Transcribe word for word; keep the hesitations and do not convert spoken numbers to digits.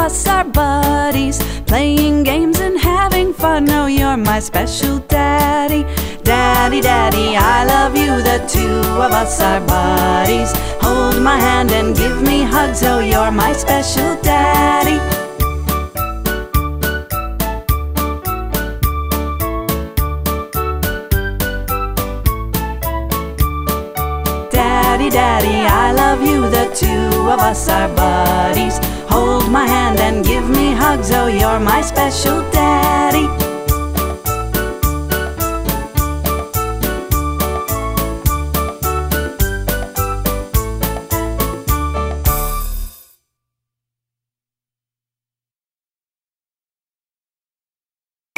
us are buddies, playing games and having fun. Oh, you're my special daddy. Daddy, daddy, I love you. The two of us are buddies. Hold my hand and give me hugs. Oh, you're my special daddy. Daddy, daddy, I love you. The two of us are buddies. Hold my hand and give me hugs. Oh, you're my special